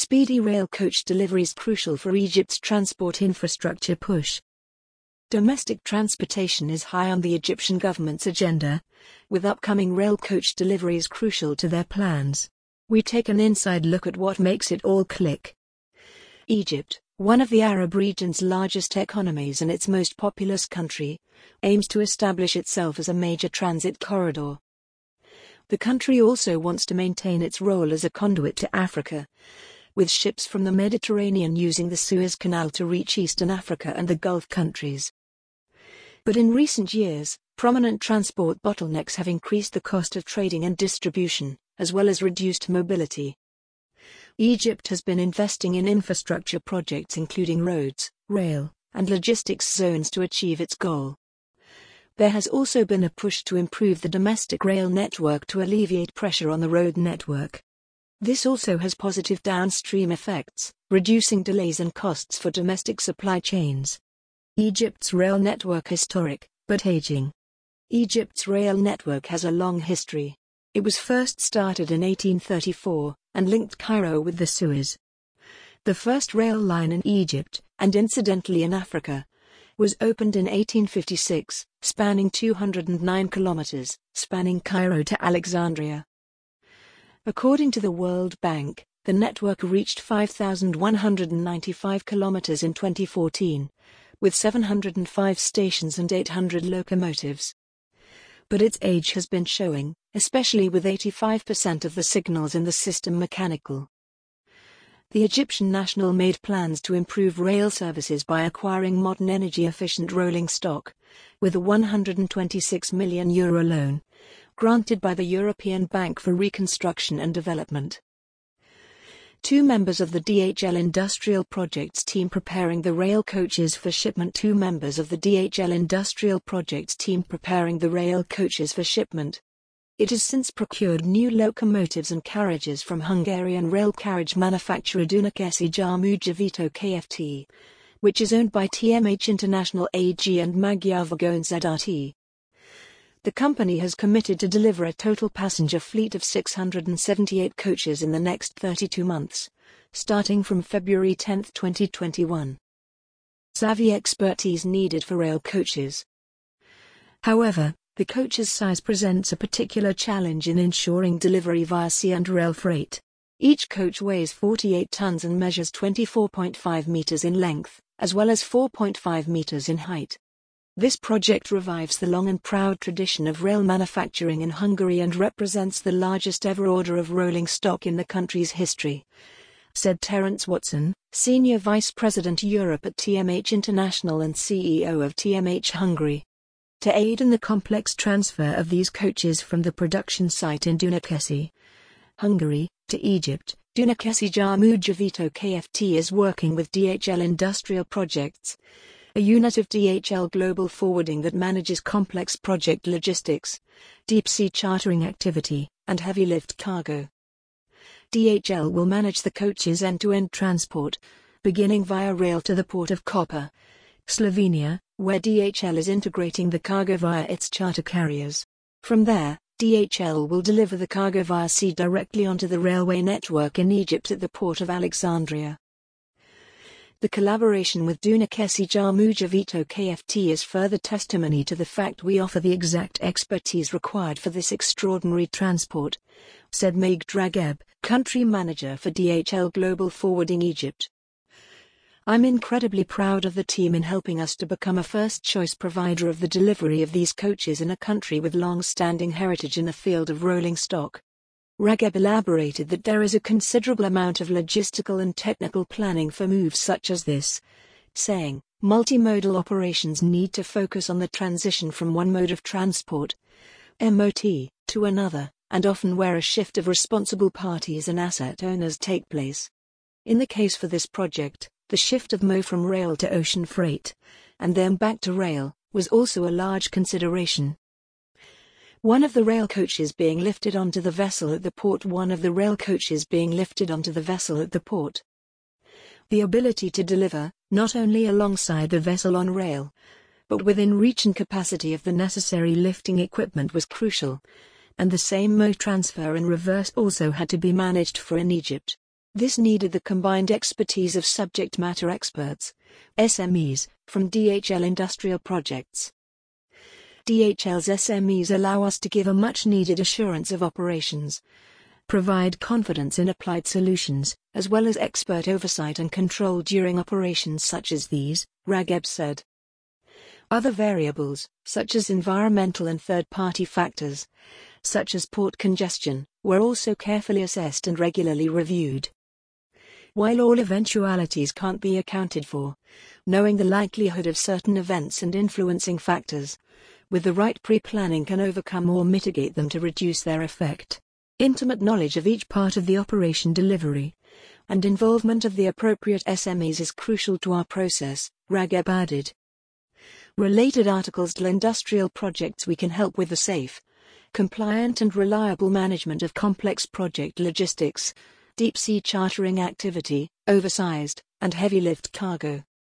Speedy rail coach deliveries crucial for Egypt's transport infrastructure push. Domestic transportation is high on the Egyptian government's agenda, with upcoming rail coach deliveries crucial to their plans. We take an inside look at what makes it all click. Egypt, one of the Arab region's largest economies and its most populous country, aims to establish itself as a major transit corridor. The country also wants to maintain its role as a conduit to Africa, with ships from the Mediterranean using the Suez Canal to reach Eastern Africa and the Gulf countries. But in recent years, prominent transport bottlenecks have increased the cost of trading and distribution, as well as reduced mobility. Egypt has been investing in infrastructure projects including roads, rail, and logistics zones to achieve its goal. There has also been a push to improve the domestic rail network to alleviate pressure on the road network. This also has positive downstream effects, reducing delays and costs for domestic supply chains. Egypt's rail network historic, but aging. Egypt's rail network has a long history. It was first started in 1834, and linked Cairo with the Suez. The first rail line in Egypt, and incidentally in Africa, was opened in 1856, spanning 209 kilometers, spanning Cairo to Alexandria. According to the World Bank, the network reached 5,195 kilometers in 2014, with 705 stations and 800 locomotives. But its age has been showing, especially with 85% of the signals in the system mechanical. The Egyptian national made plans to improve rail services by acquiring modern energy-efficient rolling stock, with a €126 million loan, granted by the European Bank for Reconstruction and Development. Two members of the DHL Industrial Projects team preparing the rail coaches for shipment. Two members of the DHL Industrial Projects team preparing the rail coaches for shipment. It has since procured new locomotives and carriages from Hungarian rail carriage manufacturer Dunakeszi Járműgyártó Kft., which is owned by TMH International AG and Magyar Vagon Zrt. The company has committed to deliver a total passenger fleet of 678 coaches in the next 32 months, starting from February 10, 2021. Savvy expertise needed for rail coaches. However, the coach's size presents a particular challenge in ensuring delivery via sea and rail freight. Each coach weighs 48 tons and measures 24.5 meters in length, as well as 4.5 meters in height. This project revives the long and proud tradition of rail manufacturing in Hungary and represents the largest ever order of rolling stock in the country's history, said Terence Watson, Senior Vice President Europe at TMH International and CEO of TMH Hungary. To aid in the complex transfer of these coaches from the production site in Dunakeszi, Hungary, to Egypt, Dunakeszi Járműgyártó Kft. Is working with DHL Industrial Projects, a unit of DHL Global Forwarding that manages complex project logistics, deep-sea chartering activity, and heavy lift cargo. DHL will manage the coach's end-to-end transport, beginning via rail to the port of Koper, Slovenia, where DHL is integrating the cargo via its charter carriers. From there, DHL will deliver the cargo via sea directly onto the railway network in Egypt at the port of Alexandria. The collaboration with Dunakeszi Járműgyártó Kft. Is further testimony to the fact we offer the exact expertise required for this extraordinary transport, said Meg Drageb, country manager for DHL Global Forwarding Egypt. I'm incredibly proud of the team in helping us to become a first-choice provider of the delivery of these coaches in a country with long-standing heritage in the field of rolling stock. Rageb elaborated that there is a considerable amount of logistical and technical planning for moves such as this, saying, multimodal operations need to focus on the transition from one mode of transport, MOT, to another, and often where a shift of responsible parties and asset owners take place. In the case for this project, the shift of MO from rail to ocean freight, and then back to rail, was also a large consideration. One of the rail coaches being lifted onto the vessel at the port. The ability to deliver, not only alongside the vessel on rail, but within reach and capacity of the necessary lifting equipment was crucial, and the same MO transfer in reverse also had to be managed for in Egypt. This needed the combined expertise of subject matter experts, SMEs, from DHL Industrial Projects. DHL's SMEs allow us to give a much-needed assurance of operations, provide confidence in applied solutions, as well as expert oversight and control during operations such as these, Ragheb said. Other variables, such as environmental and third-party factors, such as port congestion, were also carefully assessed and regularly reviewed. While all eventualities can't be accounted for, knowing the likelihood of certain events and influencing factors, with the right pre-planning can overcome or mitigate them to reduce their effect. Intimate knowledge of each part of the operation delivery and involvement of the appropriate SMEs is crucial to our process, Ragheb added. Related articles to industrial projects. We can help with the safe, compliant and reliable management of complex project logistics, deep-sea chartering activity, oversized and heavy lift cargo.